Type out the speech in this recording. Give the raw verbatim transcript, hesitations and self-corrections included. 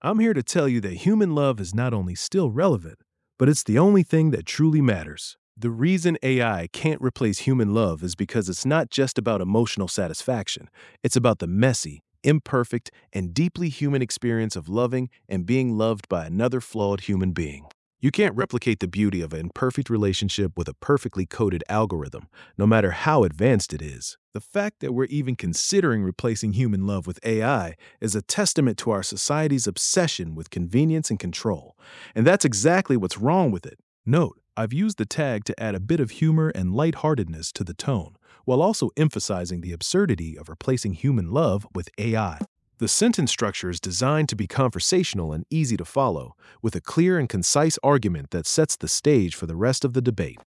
I'm here to tell you that human love is not only still relevant, but it's the only thing that truly matters. The reason A I can't replace human love is because it's not just about emotional satisfaction, it's about the messy, imperfect, and deeply human experience of loving and being loved by another flawed human being. You can't replicate the beauty of an imperfect relationship with a perfectly coded algorithm, no matter how advanced it is. The fact that we're even considering replacing human love with A I is a testament to our society's obsession with convenience and control. And that's exactly what's wrong with it. Note, I've used the tag to add a bit of humor and lightheartedness to the tone, while also emphasizing the absurdity of replacing human love with A I. The sentence structure is designed to be conversational and easy to follow, with a clear and concise argument that sets the stage for the rest of the debate.